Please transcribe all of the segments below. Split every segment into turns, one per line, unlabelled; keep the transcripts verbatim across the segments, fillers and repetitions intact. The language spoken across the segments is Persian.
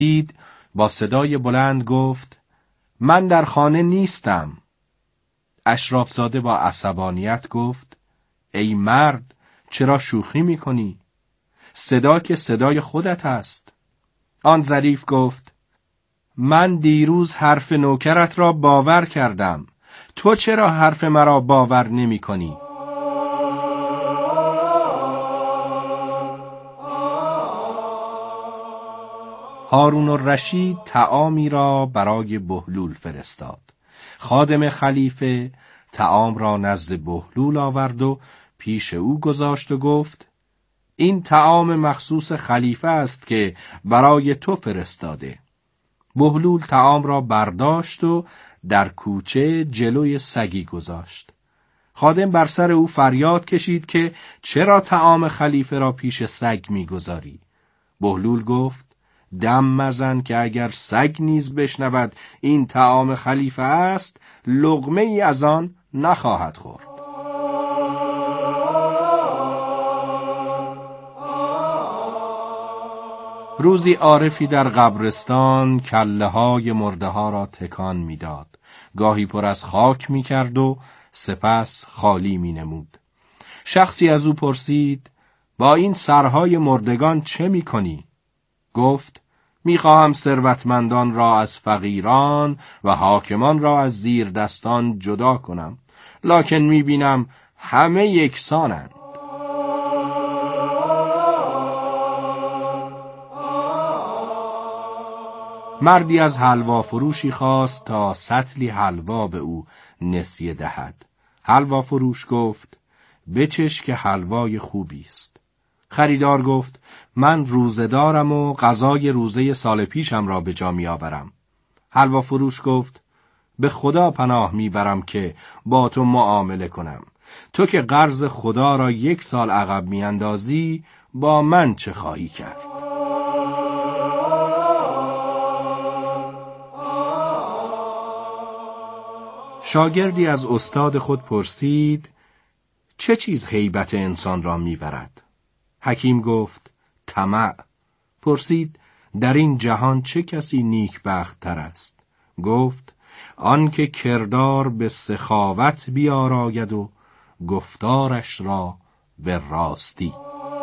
دید با صدای بلند گفت من در خانه نیستم. اشرافزاده با عصبانیت گفت ای مرد چرا شوخی میکنی؟ صدا که صدای خودت است. آن ظریف گفت من دیروز حرف نوکرت را باور کردم، تو چرا حرف مرا باور نمی کنی؟ هارون الرشید طعامی را برای بهلول فرستاد. خادم خلیفه طعام را نزد بهلول آورد و پیش او گذاشت و گفت این طعام مخصوص خلیفه است که برای تو فرستاده. بهلول طعام را برداشت و در کوچه جلوی سگی گذاشت. خادم بر سر او فریاد کشید که چرا طعام خلیفه را پیش سگ می‌گذاری؟ بهلول گفت دم مزن که اگر سگ نیز بشنود این طعام خلیفه است، لقمه ای از آن نخواهد خورد. روزی عارفی در قبرستان کله های مرده ها را تکان میداد. گاهی پر از خاک می کرد و سپس خالی می نمود. شخصی از او پرسید با این سرهای مردگان چه می کنی؟ گفت می خواهم ثروتمندان را از فقیران و حاکمان را از زیر دستان جدا کنم، لکن می بینم همه یکسانند. مردی از حلوا فروشی خواست تا سطلی حلوا به او نسیه دهد. حلوا فروش گفت بچش که حلوای خوبی است. خریدار گفت من روزه دارم و قضای روزه سال پیشم را به جا می آورم. حلوا فروش گفت به خدا پناه می برم که با تو معامله کنم. تو که قرض خدا را یک سال عقب می اندازی، با من چه خواهی کرد؟ شاگردی از استاد خود پرسید چه چیز هیبت انسان را میبرد؟ حکیم گفت طمع. پرسید در این جهان چه کسی نیکبخت تر است؟ گفت آن که کردار به سخاوت بیاراید و گفتارش را به راستی.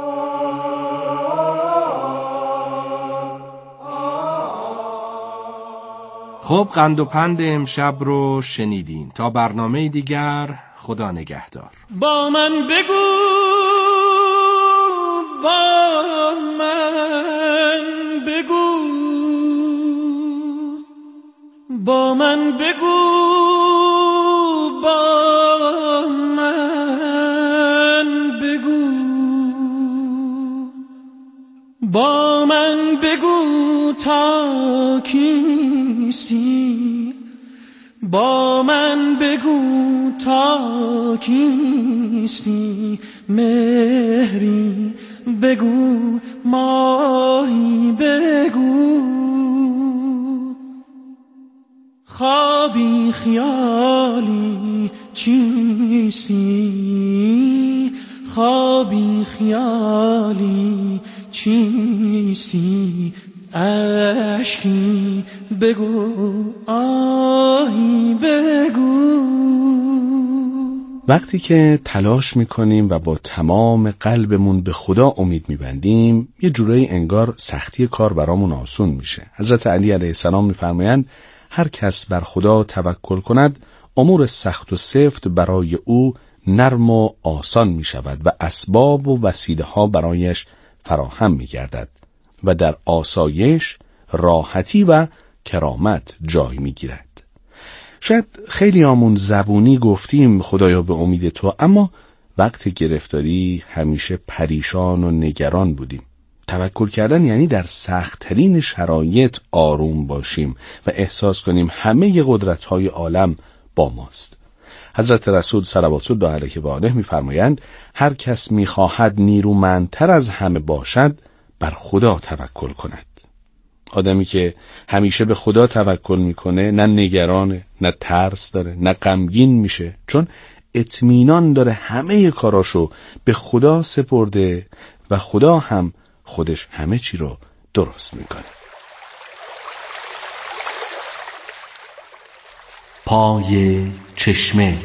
خب قند و پند امشب رو شنیدین. تا برنامه دیگر خدا نگهدار.
با من بگو، با من بگو، با من بگو، با من بگو، با من بگو تا کیستی، با من بگو تا کیستی، مهری بگو، ماهی بگو، خوابی خیالی چیستی، خوابی خیالی چیستی، اشکی بگو، آهی بگو.
وقتی که تلاش میکنیم و با تمام قلبمون به خدا امید میبندیم، یه جورایی انگار سختی کار برامون آسون میشه. حضرت علی علیه السلام میفرمایند هر کس بر خدا توکل کند، امور سخت و سفت برای او نرم و آسان میشود و اسباب و وسیله ها برایش فراهم میگردد و در آسایش، راحتی و کرامت جای میگیرد. شاید خیلی آمون زبونی گفتیم خدایا به امید تو، اما وقت گرفتاری همیشه پریشان و نگران بودیم. توکل کردن یعنی در سخت‌ترین شرایط آروم باشیم و احساس کنیم همه قدرت‌های عالم با ماست. حضرت رسول صلوات الله علیه و آله می‌فرمایند هر کس می‌خواهد نیرومندتر از همه باشد، بر خدا توکل کند. آدمی که همیشه به خدا توکل میکنه نه نگرانه، نه ترس داره، نه غمگین میشه، چون اطمینان داره همه کاراشو به خدا سپرده و خدا هم خودش همه چی رو درست میکنه.
پای چشمه.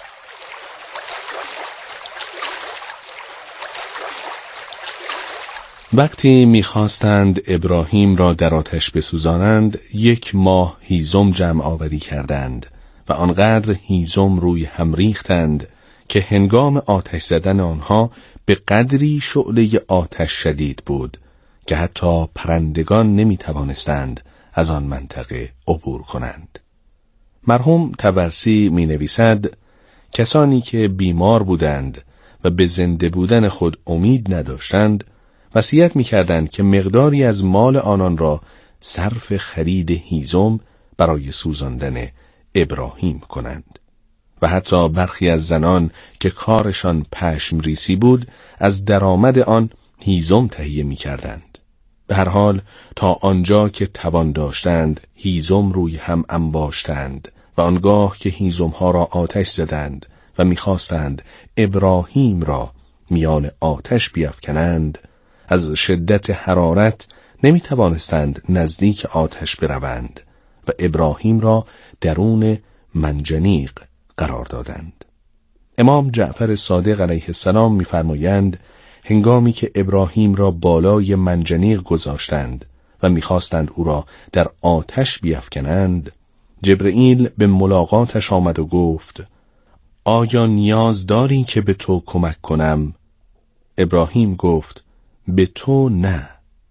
وقتی می‌خواستند ابراهیم را در آتش بسوزانند، یک ماه هیزم جمع آوری کردند و آنقدر هیزم روی هم ریختند که هنگام آتش زدن آنها به قدری شعله آتش شدید بود که حتی پرندگان نمی توانستند از آن منطقه عبور کنند. مرحوم طبرسی می نویسد کسانی که بیمار بودند و به زنده بودن خود امید نداشتند وصیت می کردند که مقداری از مال آنان را صرف خرید هیزم برای سوزاندن ابراهیم کنند و حتی برخی از زنان که کارشان پشم ریسی بود از درآمد آن هیزم تهیه می کردند. به هر حال تا آنجا که توان داشتند هیزم روی هم انباشتند و آنگاه که هیزم ها را آتش زدند و می‌خواستند ابراهیم را میان آتش بیفکنند، از شدت حرارت نمی توانستند نزدیک آتش بروند و ابراهیم را درون منجنیق قرار دادند. امام جعفر صادق علیه السلام می‌فرمایند هنگامی که ابراهیم را بالای منجنیق گذاشتند و می‌خواستند او را در آتش بیفکنند، جبرئیل به ملاقاتش آمد و گفت آیا نیاز داری که به تو کمک کنم؟ ابراهیم گفت به تو نه.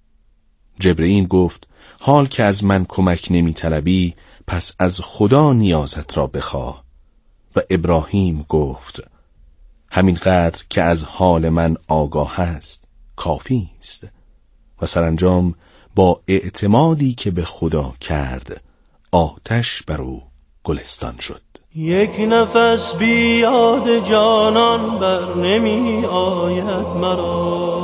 جبرئیل گفت حال که از من کمک نمی طلبی پس از خدا نیازت را بخواه. و ابراهیم گفت همینقدر که از حال من آگاه است کافی است. و سرانجام با اعتمادی که به خدا کرد آتش بر او گلستان شد.
یک نفس بیاد جانان بر نمی آید مرا،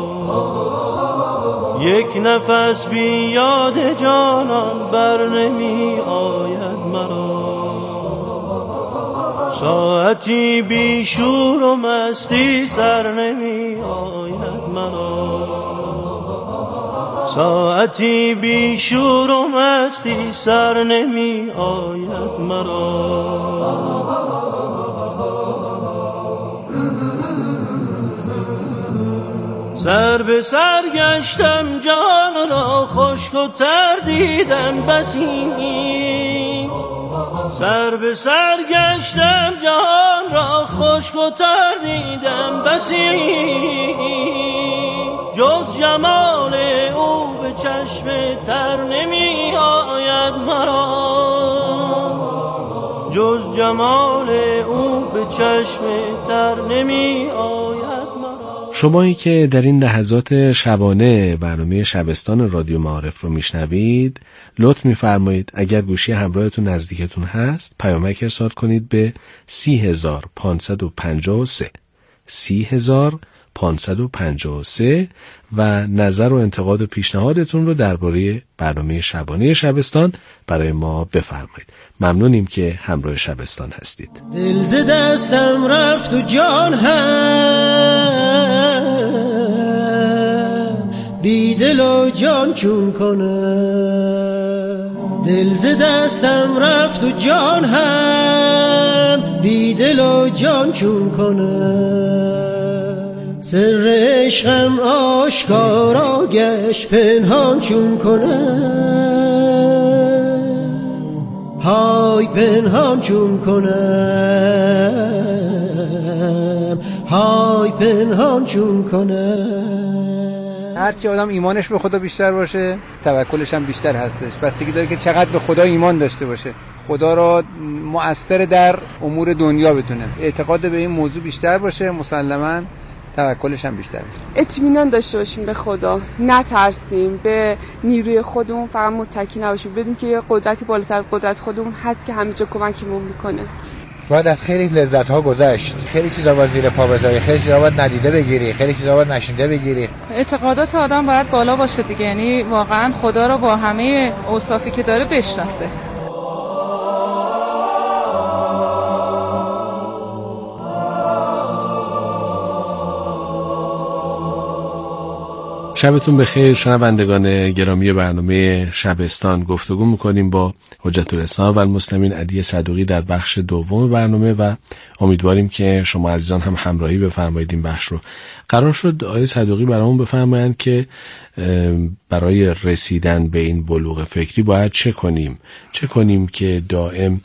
یک نفس بیاد جانان بر نمی آید مرا، ساعتی بی شور و مستی سر نمی آید مرا، ساعتی بی شور و مستی سر نمی آید مرا. سر به سر گشتم جان را خشک و تر دیدن بسی، سر به سر گشتم جان را خشک و تر دیدم بسی، جز جمال او به چشم تر نمی آید مرا، جز جمال او به چشم تر نمی آید مرا.
شمایی که در این لحظات شبانه برنامه شبستان رادیو معارف رو میشنوید، لطف میفرمایید اگر گوشی همراهتون نزدیکتون هست پیامک ارسال کنید به سی هزار پانصد و پنجاه و سه سی هزار پانصد و پنجاه و سه و نظر و انتقاد و پیشنهادتون رو درباره برنامه شبانه شبستان برای ما بفرمایید. ممنونیم که همراه شبستان هستید.
دل ز دستم رفت و جان هم بی دل و جان چون کنم، دل ز دستم رفت و جان هم بی دل و جان چون کنم، سر عشقم آشکارا گشت پنهان چون کنم، های پنهان چون کنم، های پنهان چون کنم.
هرچی آدم ایمانش به خدا بیشتر باشه توکلش هم بیشتر هستش. بستگی داره که چقدر به خدا ایمان داشته باشه، خدا را مؤثر در امور دنیا بدونه، اعتقاد به این موضوع بیشتر باشه، مسلماً توکلش هم بیشتر میشه.
اطمینان داشته باشیم به خدا، نترسیم، به نیروی خودمون فقط متکی نباشیم، بدونیم که یه قدرتی بالاتر از قدرت خودمون هست که همه جا کمکمون میکنه.
باید از خیلی لذت ها گذشت، خیلی چیزا باید زیر پا بذاری، خیلی چیزا باید ندیده بگیری، خیلی چیزا باید نشنیده بگیری.
اعتقادات آدم باید بالا باشه دیگه، یعنی واقعا خدا رو با همه اوصافی که داره بشناسه.
شبتون بخیر شنوندگان گرامی برنامه شبستان. گفتگو میکنیم با حجت الاسلام و المسلمین علی صدوقی در بخش دوم برنامه و امیدواریم که شما عزیزان هم همراهی بفرمایید این بخش رو. قرار شد آقای صدوقی برامون بفرمایند که برای رسیدن به این بلوغ فکری باید چه کنیم چه کنیم که دائم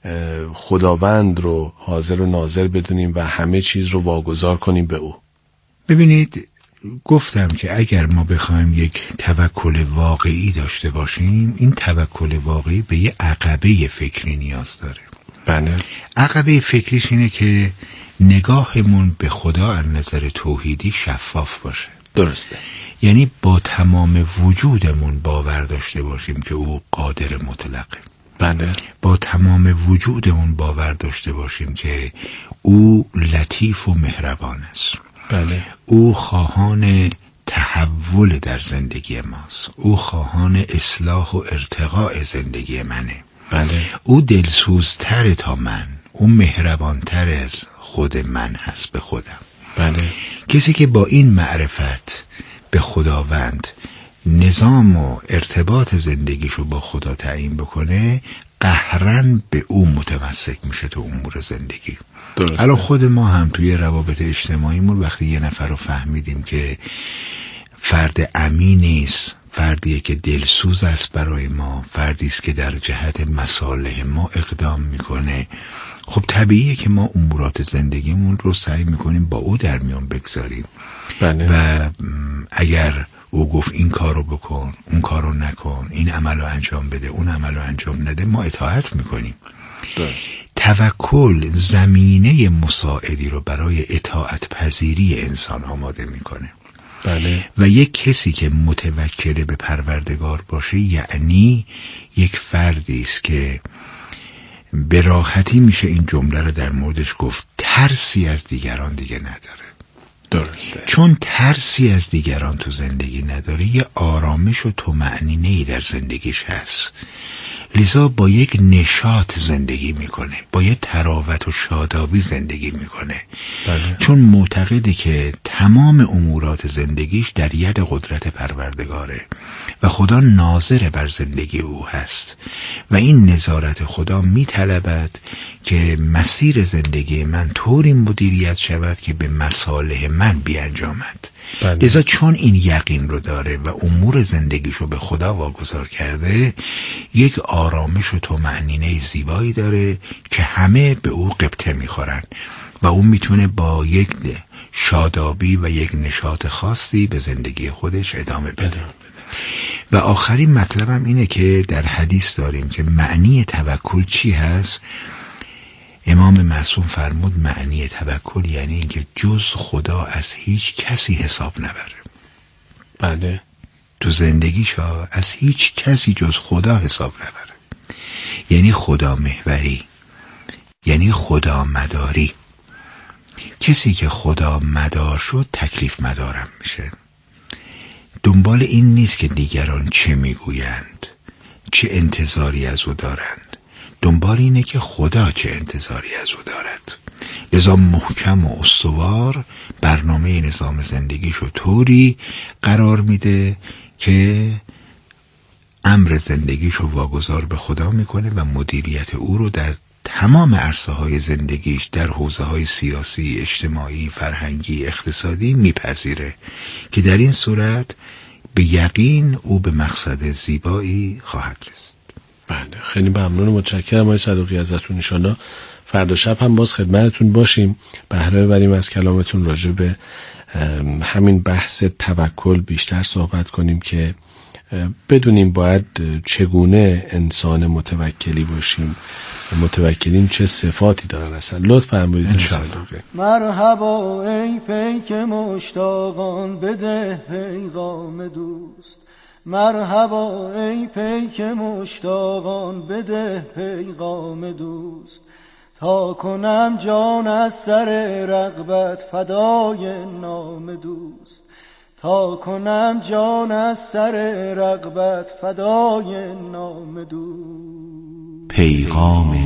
خداوند رو حاضر و ناظر بدونیم و همه چیز رو واگذار کنیم به او.
ببینید، گفتم که اگر ما بخوایم یک توکل واقعی داشته باشیم، این توکل واقعی به یه عقبه فکری نیاز داره.
بله.
عقبه فکریش اینه که نگاهمون به خدا از نظر توحیدی شفاف باشه.
درسته.
یعنی با تمام وجودمون باور داشته باشیم که او قادر مطلقه.
بله.
با تمام وجودمون باور داشته باشیم که او لطیف و مهربان است.
بله.
او خواهان تحول در زندگی ماست. او خواهان اصلاح و ارتقاء زندگی منه.
بله.
او دلسوزتر تا من، او مهربانتر از خود من هست به خودم.
بله.
کسی که با این معرفت به خداوند نظام و ارتباط زندگیشو با خدا تعیین بکنه، قهرن به او متمسک میشه تو امور زندگی.
درسته.
الان خود ما هم توی روابط اجتماعیمون وقتی یه نفر رو فهمیدیم که فرد امینی است، فردیه که دلسوز است برای ما، فردی است که در جهت مصالح ما اقدام میکنه، خب طبیعیه که ما امورات زندگیمون رو سعی میکنیم با او در میان بگذاریم.
بله.
و اگر او گفت این کارو بکن، اون کارو نکن، این عملو انجام بده، اون عملو انجام نده، ما اطاعت میکنیم.
درست.
توکل زمینه مساعدی رو برای اطاعت پذیری انسان آماده میکنه.
بله.
و یک کسی که متوکل به پروردگار باشه یعنی یک فردی است که به راحتی میشه این جمله رو در موردش گفت، ترسی از دیگران دیگه نداره.
درسته.
چون ترسی از دیگران تو زندگی نداره، یه آرامش و طمأنینه‌ای در زندگیش هست، لذا با یک نشاط زندگی میکنه، با یک تراوت و شادابی زندگی میکنه.
بله.
چون معتقده که تمام امورات زندگیش در ید قدرت پروردگاره و خدا ناظر بر زندگی او هست و این نظارت خدا میطلبد که مسیر زندگی من طوری مدیریت شود که به مصالح من بیانجامد.
بله.
لذا چون این یقین رو داره و امور زندگیشو به خدا واگذار کرده، یک آرامش و طمأنینه زیبایی داره که همه به او غبطه میخورن و اون میتونه با یک شادابی و یک نشاط خاصی به زندگی خودش ادامه بده. و آخرین مطلبم اینه که در حدیث داریم که معنی توکل چی هست. امام معصوم فرمود معنی توکل یعنی اینکه جز خدا از هیچ کسی حساب نبره.
بله.
تو زندگیشا از هیچ کسی جز خدا حساب نبره. یعنی خدا محوری، یعنی خدا مداری. کسی که خدا مدار شد تکلیف مدارم میشه. دنبال این نیست که دیگران چه میگویند، چه انتظاری از او دارند، دنبال اینه که خدا چه انتظاری از او دارد. لذا محکم و استوار برنامه نظام زندگیشو طوری قرار میده که امر زندگیشو واگذار به خدا میکنه و مدیریت او رو در تمام عرصه های زندگیش در حوزه های سیاسی، اجتماعی، فرهنگی، اقتصادی میپذیره که در این صورت به یقین او به مقصد زیبایی خواهد رسید.
بله، خیلی ممنون و متشکرم آقای صدوقی ازتون. ان شاءالله فردا شب هم باز خدمتتون باشیم، بهره ببریم از کلامتون راجع به همین بحث توکل بیشتر صحبت کنیم که بدونیم باید چگونه انسان متوکلی باشیم، متوکلین چه صفاتی دارن اصلا. لطف فرمایید ان شاءالله.
مرحبا ای پیک مشتاقان، بده پیغام دوست. مرحبا ای پیک مشتاقان، بده پیغام دوست. تا کنم جان از سر رغبت فدای نام دوست. تا کنم جان از سر رغبت فدای نام دوست.
پیغام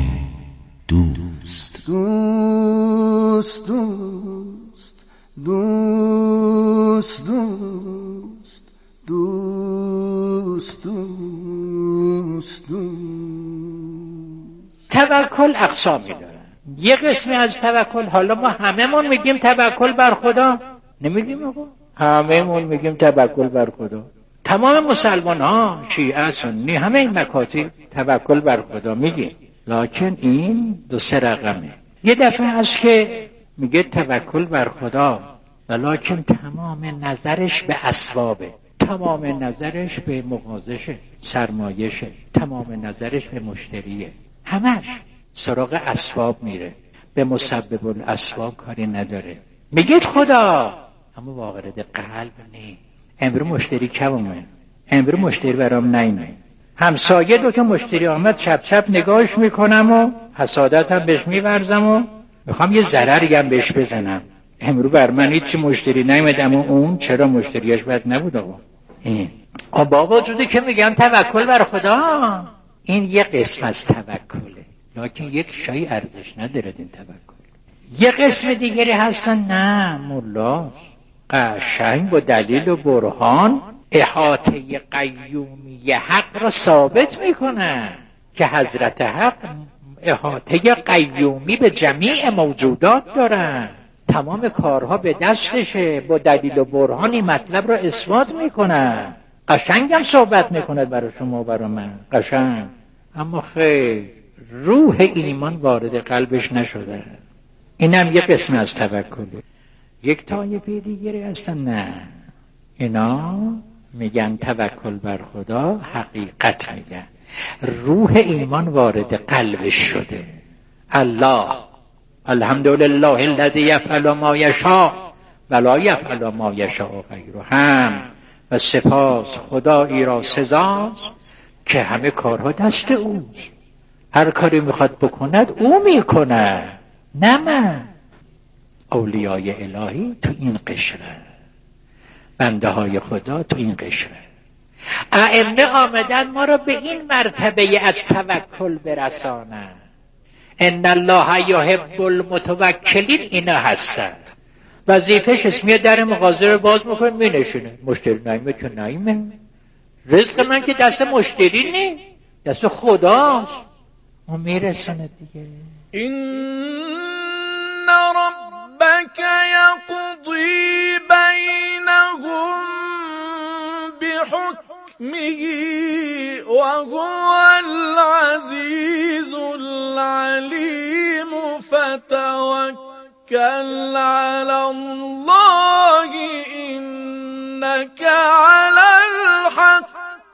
دوست.
دوست دوست دوست دوست دوست دوست دوست.
توکل اقسامی داره. یه قسمی از توکل، حالا ما هممون میگیم توکل بر خدا، نمیگیم آقا؟ هممون میگیم توکل بر خدا. تمام مسلمان ها، شیعه، سنی، همه این مکاتب توکل بر خدا میگیم. لکن این دو سه رقمه. یه دفعه هست که میگه توکل بر خدا، ولکن تمام نظرش به اسبابه، تمام نظرش به مغازشه، سرمایشه، تمام نظرش به مشتریه، همش سراغ اسباب میره، به مسبب الاسباب کاری نداره. میگید خدا، اما وارد قلب نی. امرو مشتری کمومه، امرو مشتری برام نیمه، همسایه دو تا مشتری آمد چپ چپ نگاهش میکنم و حسادت هم بهش میورزم و میخوام یه ضرری هم بهش بزنم. امرو بر من هیچی مشتری نیمدم و اون چرا مشتریش بد نبود آقا؟ این با وجودی که میگم توکل بر خدا، این یه قسم از توکله، لکن یک شای ارزش نداره این توکل. یه قسم دیگری هستن نه مولا، قشنگ با دلیل و برهان احاطه قیومی حق را ثابت میکنن که حضرت حق احاطه قیومی به جمیع موجودات دارن، تمام کارها به دستشه، با دلیل و برهانی مطلب را اثبات میکنن. قشنگ هم صحبت میکنه برای شما و برای من، قشنگ، اما خیر روح ایمان وارد قلبش نشده. اینم یه قسم از توکله. یک طایفه دیگری هستن نه، اینا میگن توکل بر خدا حقیقت میگن، روح ایمان وارد قلبش شده. الله الحمدلله الذی یفعل ما یشاء ولا یفعل ما یشاء غیره. هم و سپاس خدایی را سزاست که همه کارها دست اوست، هر کاری میخواد بکند او میکنه، نه من. اولیای الهی تو این قشره، بنده های خدا تو این قشره. ائمه آمدن ما را به این مرتبه از توکل برسانن. ان الله یحب المتوکلین، اینا هستن. وظیفش اسمیه در مغازه رو باز میکنه مینشونه، مشتری نایمه که نایمه، رزق من که دست مشتری نی، دست خداست، اون میرسونه دیگه.
این ربک یقضی بینهم بحکمه و هو العزیز العلیم فتوکل علی الله انک علی الحق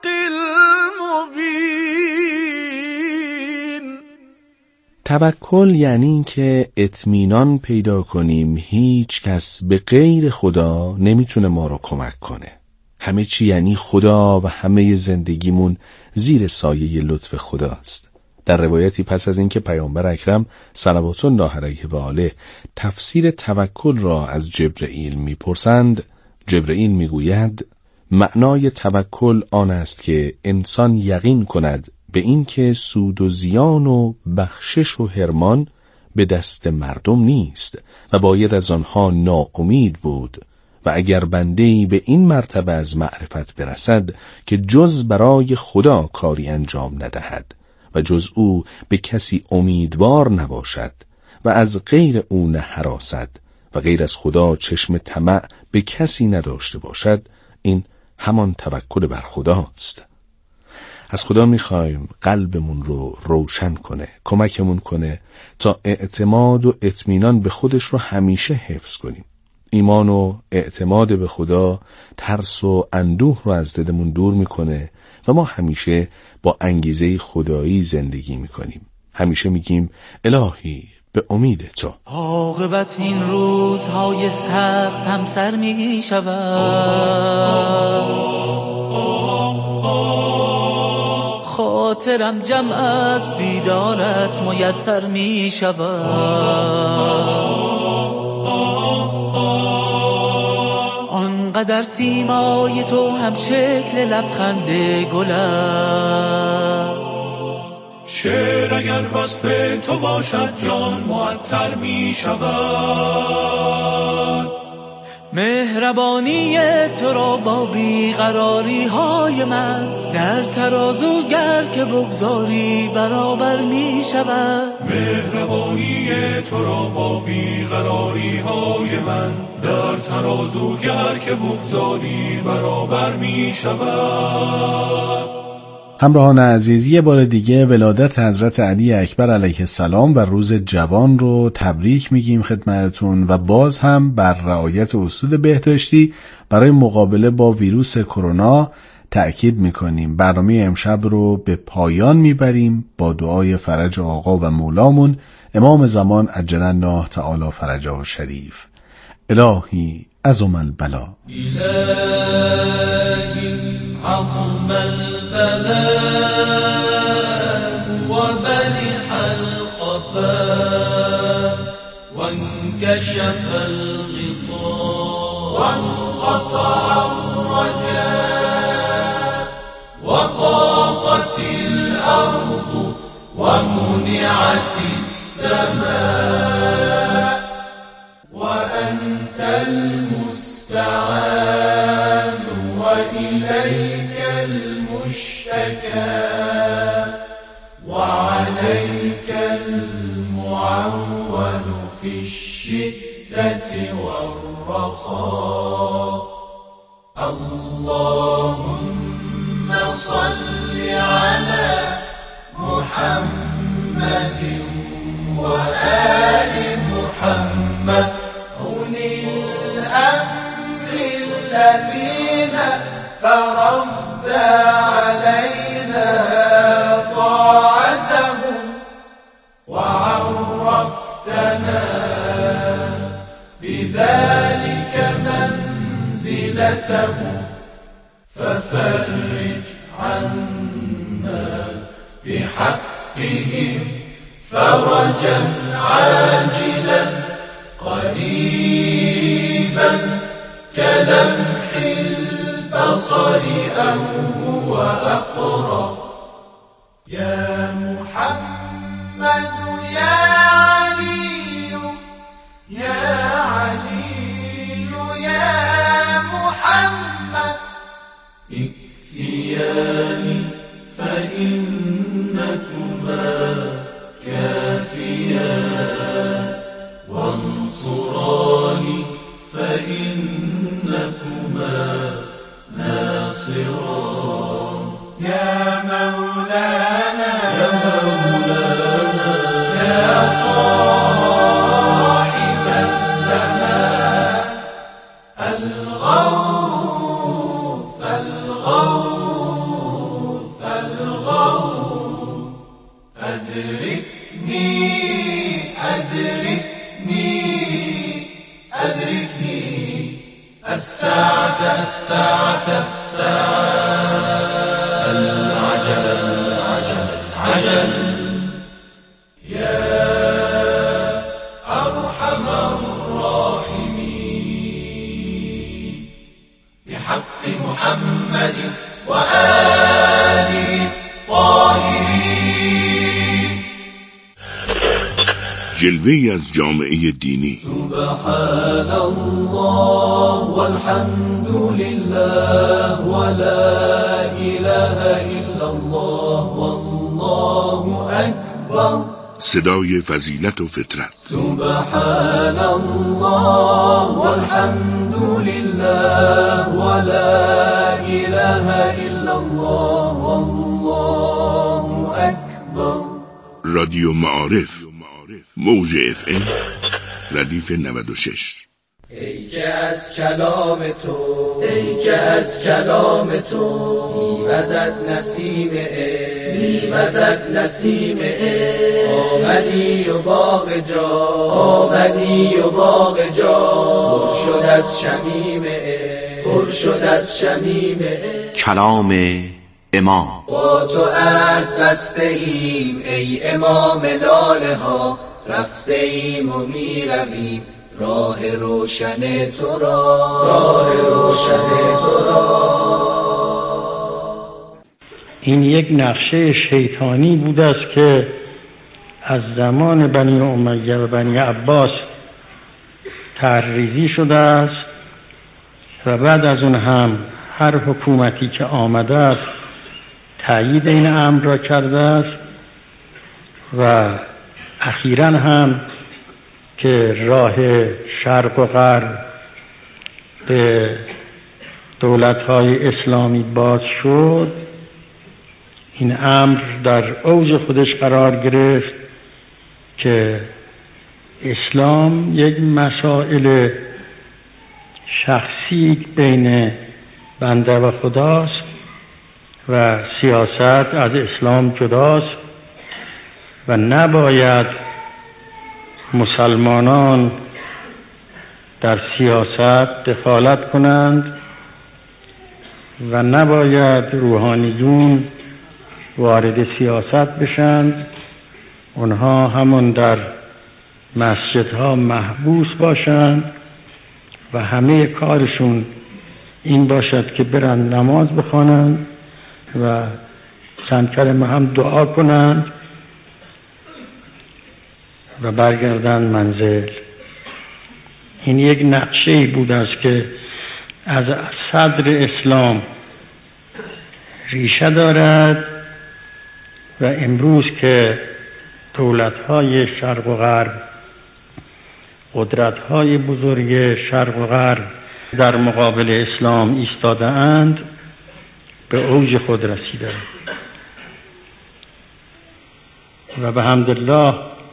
المبین.
توکل یعنی این که اطمینان پیدا کنیم هیچ کس به غیر خدا نمیتونه ما رو کمک کنه. همه چی یعنی خدا و همه زندگیمون زیر سایه لطف خداست. در روایتی پس از اینکه پیامبر اکرم صلوات الله علیه و آله تفسیر توکل را از جبرئیل میپرسند، جبرئیل میگوید معنای توکل آن است که انسان یقین کند به این که سود و زیان و بخشش و حرمان به دست مردم نیست و باید از آنها ناامید بود، و اگر بنده‌ای به این مرتبه از معرفت برسد که جز برای خدا کاری انجام ندهد و جز او به کسی امیدوار نباشد و از غیر او نهراسد و غیر از خدا چشم طمع به کسی نداشته باشد، این همان توکل بر خداست. از خدا میخوایم قلبمون رو روشن کنه، کمکمون کنه تا اعتماد و اطمینان به خودش رو همیشه حفظ کنیم. ایمان و اعتماد به خدا ترس و اندوه رو از دلمون دور میکنه و ما همیشه با انگیزه خدایی زندگی میکنیم. همیشه میگیم الهی به امید تو.
عاقبت این روزهای سخت هم سر میشود، خاطرم جمع از دیدارت میسر میشود. آنقدر سیمای تو هم شکل لبخند گل است،
شعر اگر وصف تو باشد جان معطر می شود.
مهربانی تو را با بیقراری های من در ترازو گر که بگذاری برابر می شود.
مهربانی تو را با بیقراری های من در ترازو گر که بگذاری برابر می شود.
همراهان عزیز، یه بار دیگه ولادت حضرت علی اکبر علیه السلام و روز جوان رو تبریک میگیم خدمتتون و باز هم بر رعایت اصول بهداشتی برای مقابله با ویروس کرونا تأکید میکنیم. برنامه امشب رو به پایان میبریم با دعای فرج آقا و مولامون امام زمان عجل الله تعالی فرجه الشریف. الهی عظم البلا،
الهی عظم البلاء وبرح الخفاء وانكشف الغطاء وانقطع الرجاء وضاقت الأرض ومنعت السماء وأنت المستعان وإليك المشتكى وعليك المعول في الشدة والرخاء. اللهم صل على محمد وآل محمد أولي الأمر الذين فرضت علينا طاعتهم وعرفتنا بذلك منزلتهم ففرج عنا بحقهم فرجا عاجلا قريبا كلمح البصر أو هو أقرب. يا محمد يا علي يا علي يا محمد اكفياني فإنكما كافيان وانصراني فإنكما ناصران. يا مولانا يا مولانا يا صاحب الزمان الغوث الغوث الغوث أدركني أدركني أدركني الساعة الساعة الساعة العجل العجل العجل. يا أرحم الراحمين بحق محمد وآله الطاهرين.
جلوه‌ای از جامعه دینی.
سبحان الله والحمد لله ولا اله الا الله والله اکبر.
صدای فضیلت و فطرت.
سبحان الله والحمد لله ولا اله الا الله والله اکبر.
رادیو معارف موج اف ام ردیف نود و شش.
ای که از کلام تو ای که از کلام تو میوزد نسیم عشق میوزد نسیم عشق. آمدی و باغ جا آمدی و باغ جا پر شد از شمیم عشق پر شد از شمیم عشق.
کلام امام.
با تو عهد بسته ایم ای امام لاله ها رفته ایم و می رویم راه روشن تو را راه روشن تو را.
این یک نقشه شیطانی بود است که از زمان بنی امیه و بنی عباس طرح‌ریزی شده است و بعد از اون هم هر حکومتی که آمده است تأیید این امر را کرده است و اخیراً هم که راه شرق و غرب به دولت‌های اسلامی باز شد، این امر در اوج خودش قرار گرفت که اسلام یک مسائل شخصی بین بنده و خداست و سیاست از اسلام جداست و نباید مسلمانان در سیاست دخالت کنند و نباید روحانیون وارد سیاست بشند. اونها همون در مسجدها محبوس باشند و همه کارشون این باشد که برن نماز بخوانند و چند کلمه هم دعا کنند و برگردن منزل. این یک نقشه‌ای بود است که از صدر اسلام ریشه دارد و امروز که دولت‌های شرق و غرب، قدرت‌های بزرگ شرق و غرب در مقابل اسلام ایستاده اند به اوج خود رسیده و به حمدالله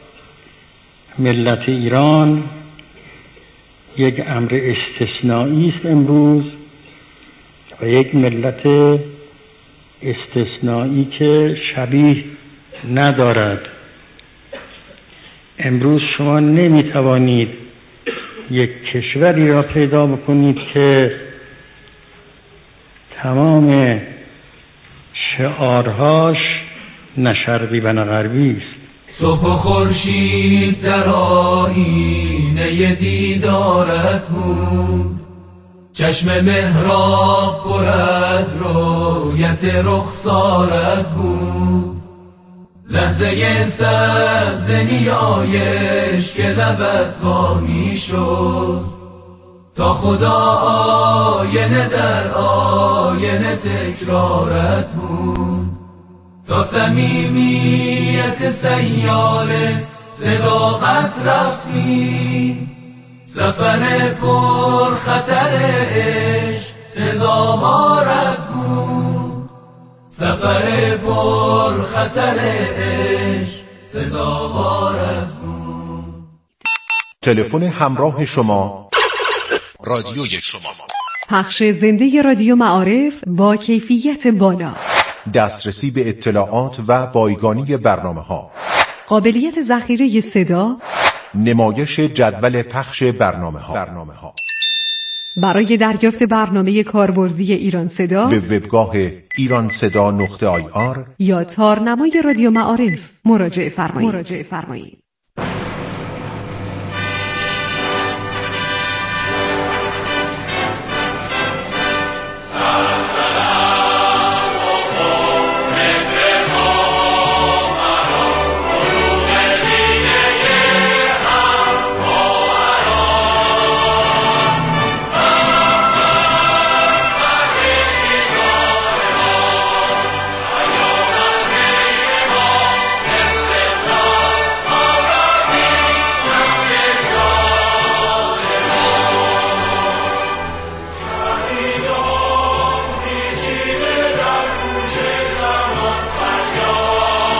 ملت ایران یک امر استثنایی است امروز و یک ملت استثنایی که شبیه ندارد. امروز شما نمیتوانید یک کشوری را پیدا بکنید که تمام شعارهاش نه شرقی و نه غربی است.
صبح و خورشید در آیینه دیدارت بود، چشم محراب پر از رویت رخسارت بود، لحظه سبز نیایش که لبت وا می شد، تا خدا آینه در آینه تکرارت بود، تا صمیمیت سیاله صداقت رفتی، سفر پر خطر عشق سزاوارت بود، سفر پر خطر عشق سزاوارت بود.
تلفن همراه شما، رادیوی شما.
پخش زنده رادیو معارف با کیفیت بالا،
دسترسی به اطلاعات و بایگانی برنامه‌ها،
قابلیت ذخیره صدا،
نمایش جدول پخش برنامه‌ها. برنامه‌ها.
برای دریافت برنامه کاربردی ایران صدا
به وبگاه ایران صدا نقطه آی آر
یا تارنمای رادیو معارف مراجعه فرمایید. مراجعه فرمایید.